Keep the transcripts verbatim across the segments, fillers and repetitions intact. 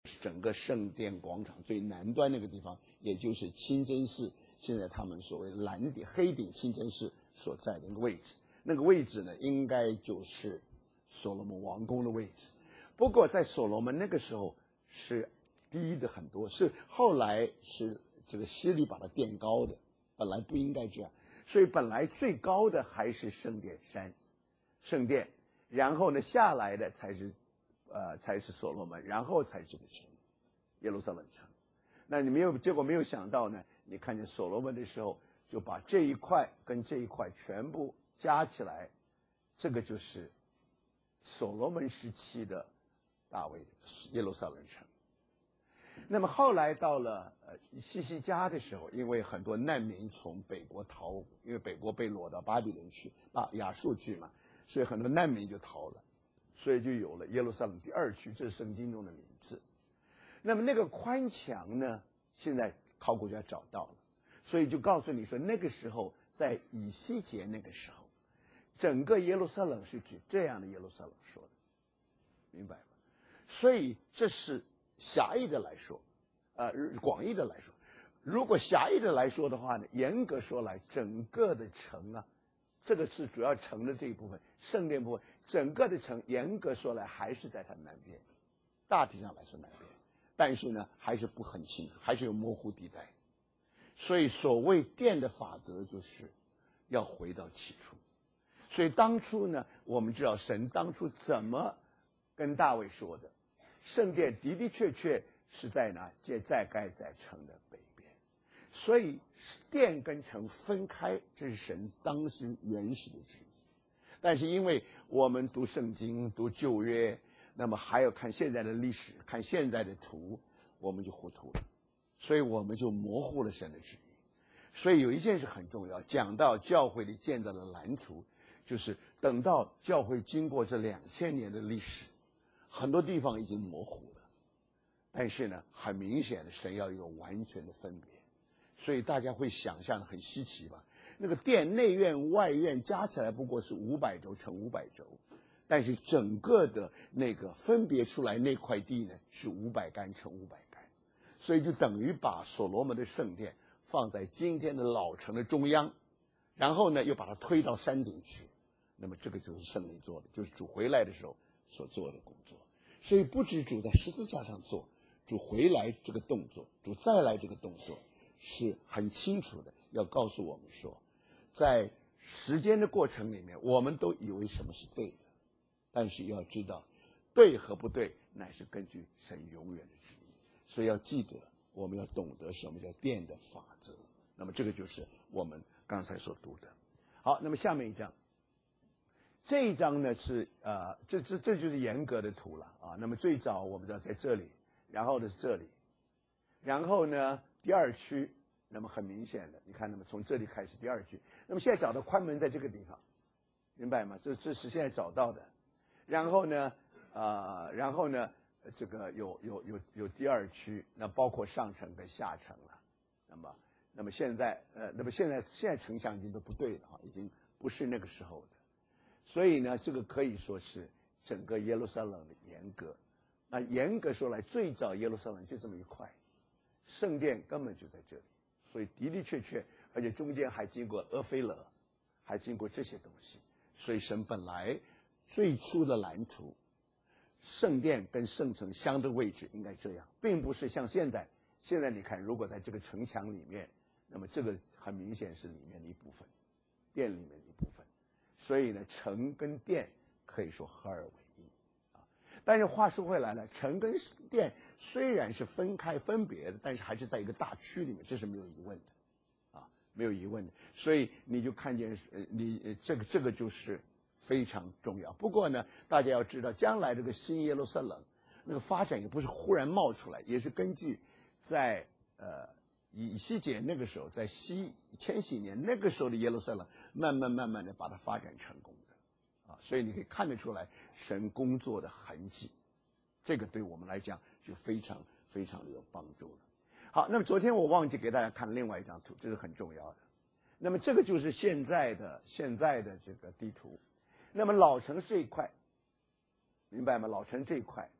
整个圣殿广场最南端那个地方，也就是清真寺，现在他们所谓蓝顶黑顶清真寺所在的那个位置。那个位置呢，应该就是所罗门王宫的位置。不过在所罗门那个时候是低的很多，是后来是这个希律把它垫高的，本来不应该这样。所以本来最高的还是圣殿山，圣殿，然后呢下来的才是呃才是所罗门，然后才是这个城，耶路撒冷城。那你没有结果没有想到呢，你看见所罗门的时候，就把这一块跟这一块全部加起来，这个就是所罗门时期的大卫耶路撒冷城。那么后来到了呃西西家的时候，因为很多难民从北国逃，因为北国被掳到巴比伦去啊亚述去嘛，所以很多难民就逃了，所以就有了耶路撒冷第二区，这是圣经中的名字。那么那个宽墙呢，现在考古学找到了，所以就告诉你说，那个时候在以西结那个时候，整个耶路撒冷是指这样的耶路撒冷说的，明白吗？所以这是狭义的来说，呃，广义的来说，如果狭义的来说的话呢，严格说来，整个的城啊，这个是主要城的这一部分，圣殿部分，整个的城严格说来还是在它南边，大体上来说南边，但是呢，还是不很清楚，还是有模糊地带。所以所谓殿的法则就是要回到起初。所以当初呢，我们知道神当初怎么跟大卫说的，圣殿的的确确是在哪？在盖在城的北边。所以殿跟城分开，这是神当时原始的旨意。但是因为我们读圣经、读旧约，那么还有看现在的历史、看现在的图，我们就糊涂了，所以我们就模糊了神的旨意。所以有一件事很重要，讲到教会里建造的蓝图，就是等到教会经过这两千年的历史，很多地方已经模糊了，但是呢，很明显的神要有完全的分别，所以大家会想象很稀奇吧？那个殿内院外院加起来不过是五百轴乘五百轴，但是整个的那个分别出来那块地呢是五百杆乘五百杆，所以就等于把所罗门的圣殿放在今天的老城的中央，然后呢又把它推到山顶去。那么这个就是圣灵做的，就是主回来的时候所做的工作。所以不止主在十字架上做，主回来这个动作，主再来这个动作是很清楚的，要告诉我们说，在时间的过程里面，我们都以为什么是对的，但是要知道对和不对乃是根据神永远的旨意。所以要记得，我们要懂得什么叫殿的法则。那么这个就是我们刚才所读的。好，那么下面一章，这一章呢是呃，这这这就是严格的图了啊。那么最早我们知道在这里，然后呢是这里，然后呢第二区，那么很明显的，你看，那么从这里开始第二区，那么现在找到宽门在这个地方，明白吗？这这是现在找到的。然后呢，呃，然后呢，这个有有有有第二区，那包括上层跟下层了。那么，那么现在呃，那么现在现在城墙已经都不对了啊，已经不是那个时候的。所以呢，这个可以说是整个耶路撒冷的严格。那严格说来，最早耶路撒冷就这么一块，圣殿根本就在这里，所以的的确确，而且中间还经过俄菲勒，还经过这些东西。所以神本来最初的蓝图，圣殿跟圣城相的位置应该这样，并不是像现在。现在你看，如果在这个城墙里面，那么这个很明显是里面的一部分，殿里面的一部分。所以呢，城跟殿可以说合二为一啊。但是话说回来了，城跟殿虽然是分开分别的，但是还是在一个大区里面，这是没有疑问的啊，没有疑问的。所以你就看见，呃，你呃这个这个就是非常重要。不过呢，大家要知道，将来这个新耶路撒冷那个发展也不是忽然冒出来，也是根据在呃以西结那个时候，在西千禧年那个时候的耶路撒冷，慢慢慢慢的把它发展成功的啊，所以你可以看得出来神工作的痕迹，这个对我们来讲就非常非常的有帮助了。好，那么昨天我忘记给大家看另外一张图，这是很重要的。那么这个就是现在的现在的这个地图。那么老城这一块，明白吗？老城这一块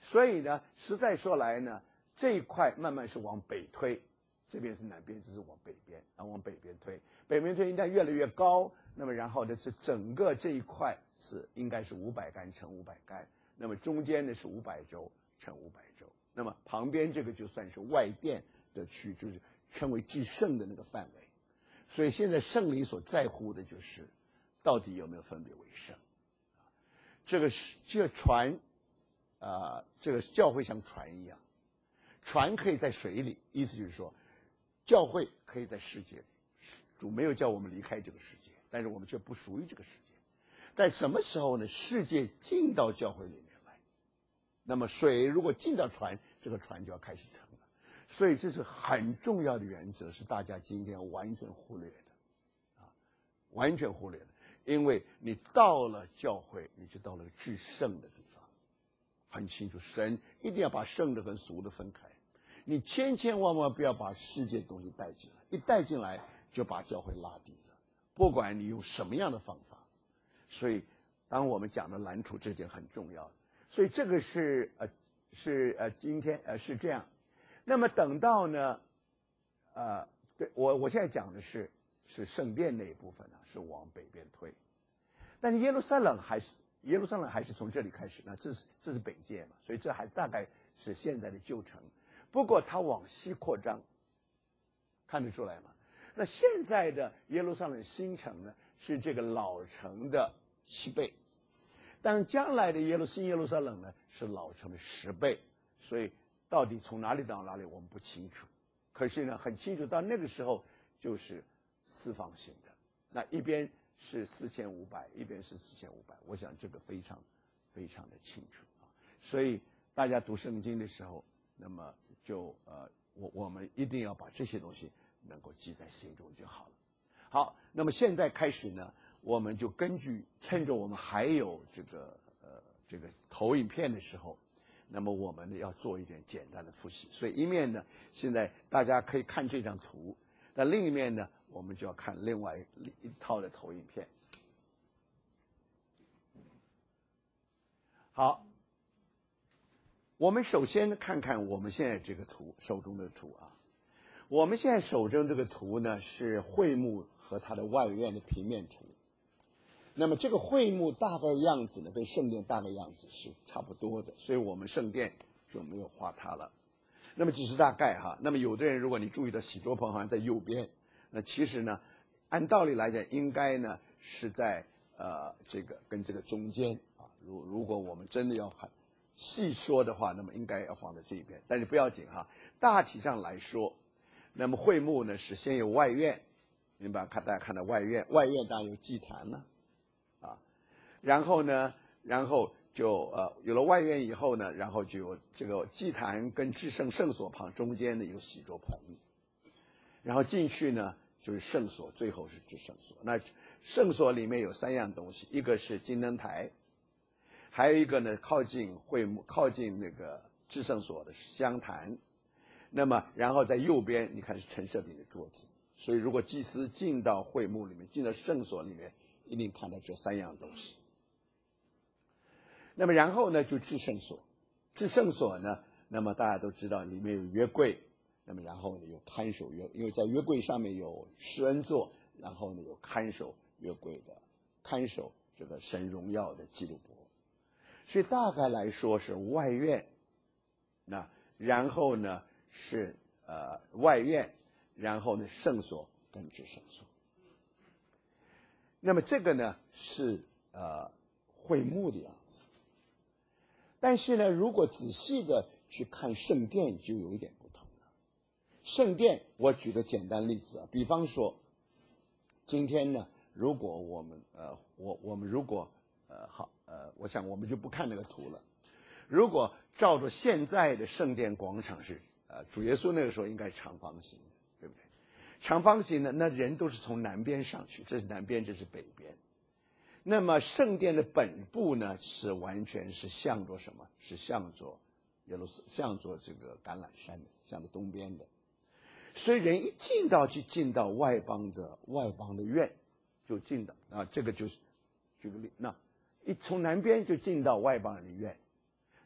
所以呢，实在说来呢，这一块慢慢是往北推，这边是南边，这是往北边，然后往北边推，北边推应该越来越高。那么然后呢，这整个这一块是应该是五百干乘五百干，那么中间呢是五百周乘五百周，那么旁边这个就算是外殿的区，就是称为至圣的那个范围。所以现在圣灵所在乎的就是到底有没有分别为圣。这个是这个船啊、呃，这个教会像船一样，船可以在水里，意思就是说教会可以在世界里，主没有叫我们离开这个世界，但是我们却不属于这个世界。在什么时候呢？世界进到教会里面来，那么水如果进到船，这个船就要开始沉了。所以这是很重要的原则，是大家今天完全忽略的啊，完全忽略的。因为你到了教会，你就到了至圣的地方，很清楚，神一定要把圣的跟俗的分开。你千千万万不要把世界东西带进来，一带进来就把教会拉低了，不管你用什么样的方法。所以当我们讲的拦阻这点很重要，所以这个是呃是呃今天呃是这样。那么等到呢呃对我我现在讲的是是圣殿那一部分呢，是往北边推，但是耶路撒冷还是耶路撒冷还是从这里开始，那这是这是北界嘛，所以这还大概是现在的旧城。不过它往西扩张，看得出来吗？那现在的耶路撒冷新城呢，是这个老城的七倍，但将来的耶路新耶路撒冷呢，是老城的十倍。所以到底从哪里到哪里我们不清楚，可是呢很清楚，到那个时候就是四方形的，那一边是四千五百，一边是四千五百，我想这个非常非常的清楚啊。所以大家读圣经的时候，那么就呃我我们一定要把这些东西能够记在心中就好了。好，那么现在开始呢，我们就根据趁着我们还有这个呃这个投影片的时候，那么我们呢要做一点简单的复习。所以一面呢，现在大家可以看这张图，那另一面呢，我们就要看另外一套的投影片。好，我们首先看看我们现在这个图，手中的图啊。我们现在手中这个图呢，是会幕和它的外院的平面图。那么这个会幕大概样子呢，跟圣殿大概样子是差不多的，所以我们圣殿就没有画它了。那么只是大概哈。那么有的人，如果你注意到洗桌棚好像在右边，那其实呢，按道理来讲，应该呢是在呃这个跟这个中间啊。如如果我们真的要很细说的话，那么应该要放在这边，但是不要紧哈。大体上来说，那么会幕呢是先有外院，明白？看大家看到外院，外院当然有祭坛了啊。然后呢，然后就呃有了外院以后呢，然后就有这个祭坛跟至圣圣所旁中间呢有洗桌棚，然后进去呢就是圣所，最后是至圣所。那圣所里面有三样东西，一个是金灯台，还有一个呢靠近会幕靠近那个至圣所的香坛。那么然后在右边你看是陈设饼的桌子。所以如果祭司进到会幕里面，进到圣所里面，一定看到这三样东西。那么然后呢就至圣所，至圣所呢，那么大家都知道里面有约柜，那么然后呢有看守约，因为在约柜上面有施恩座，然后呢有看守约柜的看守这个神荣耀的基路伯。所以大概来说是外院，那然后呢是呃外院，然后呢圣所跟至圣所。那么这个呢是呃会幕的样子。但是呢，如果仔细的去看圣殿，就有一点不同了。圣殿，我举个简单例子啊，比方说，今天呢，如果我们呃，我我们如果呃好呃，我想我们就不看那个图了。如果照着现在的圣殿广场是呃，主耶稣那个时候应该长方形的，对不对？长方形的，那人都是从南边上去，这是南边，这是北边。那么圣殿的本部呢，是完全是向着什么？是向着耶路撒，向着这个橄榄山的，向着东边的。所以人一进到就进到外邦的外邦的院，就进到啊，这个就是举个例，那一从南边就进到外邦人的院。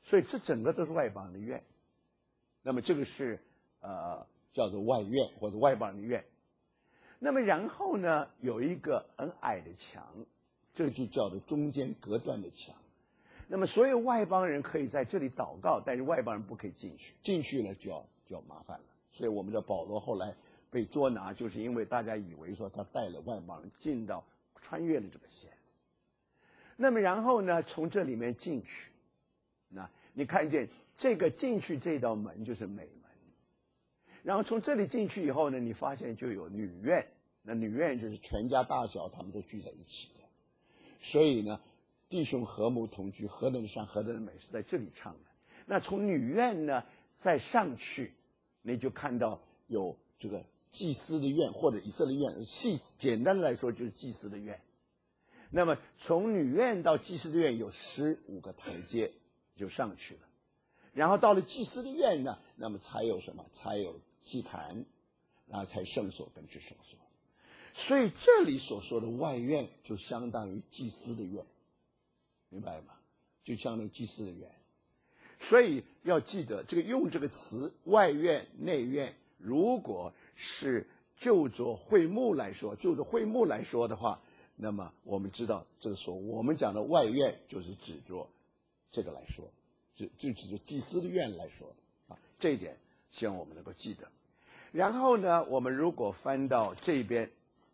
所以这整个都是外邦人的院。那么这个是呃叫做外院或者外邦人的院。那么然后呢，有一个很矮的墙，这就叫做中间隔断的墙。那么所有外邦人可以在这里祷告，但是外邦人不可以进去，进去了就要就要麻烦了。所以我们的保罗后来被捉拿，就是因为大家以为说他带了外邦人进到穿越了这个线。那么然后呢，从这里面进去，那你看见这个进去这道门就是美门，然后从这里进去以后呢，你发现就有女院，那女院就是全家大小他们都聚在一起的，所以呢，弟兄和睦同居，何等善，何等美，是在这里唱的。那从女院呢再上去，你就看到有这个祭司的院或者以色列院，细简单的来说就是祭司的院。那么从女院到祭司的院有十五个台阶就上去了，然后到了祭司的院呢，那么才有什么？才有祭坛，然后才圣所跟至圣所。所以这里所说的外院就相当于祭司的院，明白吗？就相当于祭司的院。所以要记得这个用这个词外院内院，如果是就着会幕来说，就着会幕来说的话，那么我们知道这个时候我们讲的外院就是指着这个来说，就就指着祭司的院来说啊，这一点希望我们能够记得。然后呢，我们如果翻到这边，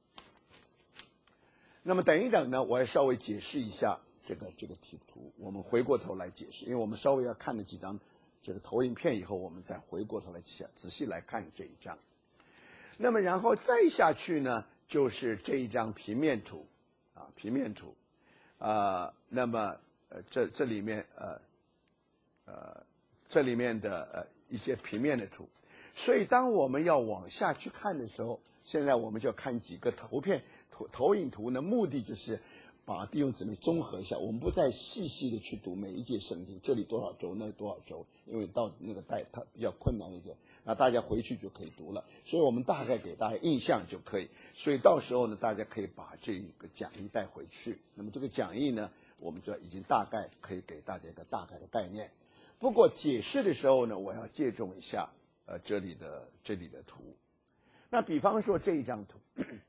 那么等一等呢，我要稍微解释一下这个这个题图，我们回过头来解释，因为我们稍微要看了几张这个投影片以后，我们再回过头来仔细来看这一张。那么然后再下去呢，就是这一张平面图啊，平面图啊、呃，那么呃这这里面呃呃这里面的呃一些平面的图，所以当我们要往下去看的时候，现在我们就要看几个投片投投影图呢，目的就是把弟兄姊妹综合一下，我们不再细细的去读每一节圣经，这里多少周，那多少周，因为到那个代它比较困难一点，那大家回去就可以读了，所以我们大概给大家印象就可以，所以到时候呢，大家可以把这个讲义带回去。那么这个讲义呢，我们这已经大概可以给大家一个大概的概念。不过解释的时候呢，我要借重一下呃这里的这里的图。那比方说这一张图，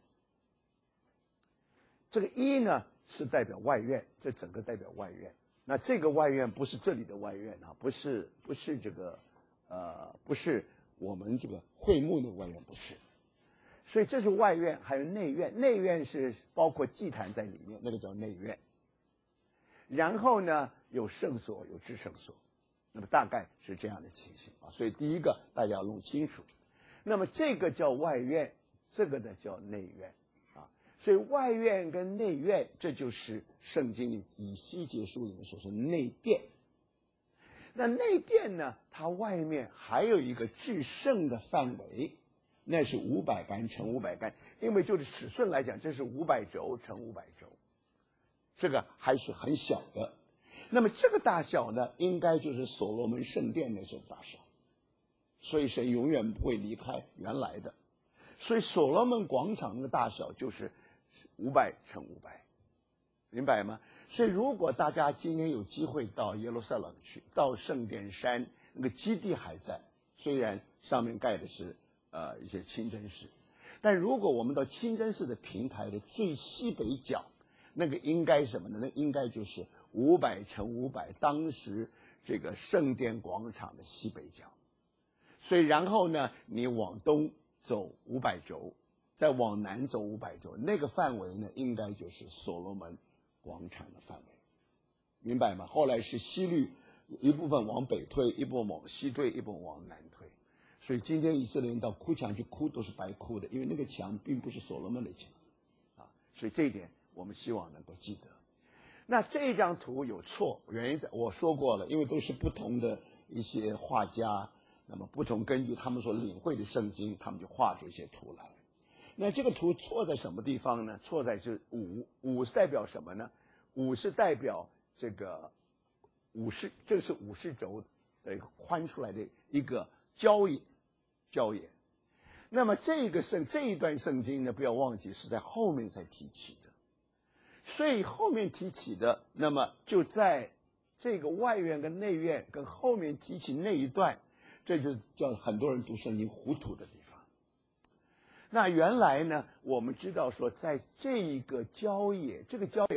这个一呢是代表外院，这整个代表外院。那这个外院不是这里的外院啊，不是不是这个呃不是我们这个会幕的外院，不是。所以这是外院，还有内院。内院是包括祭坛在里面，那个叫内院。然后呢有圣所，有至圣所。那么大概是这样的情形啊。所以第一个大家要弄清楚。那么这个叫外院，这个呢叫内院。所以外院跟内院，这就是圣经里以西结书里面所说内殿。那内殿呢，它外面还有一个至圣的范围，那是五百杆乘五百杆，因为就是尺寸来讲，这是五百轴乘五百轴，这个还是很小的。那么这个大小呢，应该就是所罗门圣殿那种大小，所以神永远不会离开原来的。所以所罗门广场的大小就是五百乘五百，明白吗？所以如果大家今天有机会到耶路撒冷去，到圣殿山，那个基地还在，虽然上面盖的是呃一些清真寺，但如果我们到清真寺的平台的最西北角，那个应该什么呢？那应该就是五百乘五百，当时这个圣殿广场的西北角。所以然后呢，你往东走五百轴，再往南走五百轴，那个范围呢，应该就是所罗门广场的范围，明白吗？后来是西律一部分往北推，一部分往西推，一部分往南推。所以今天以色列人到哭墙去哭都是白哭的，因为那个墙并不是所罗门的墙啊。所以这一点我们希望能够记得。那这张图有错，原因在我说过了，因为都是不同的一些画家，那么不同根据他们所领会的圣经，他们就画出一些图来。那这个图错在什么地方呢？错在这五，五是代表什么呢？五是代表这个五十，这是五十轴的一个宽出来的一个郊野，郊野。那么这个圣这一段圣经呢，不要忘记是在后面才提起的，所以后面提起的，那么就在这个外院跟内院跟后面提起那一段，这就叫很多人读圣经糊涂的地方。那原来呢，我们知道说，在这一个郊野，这个郊野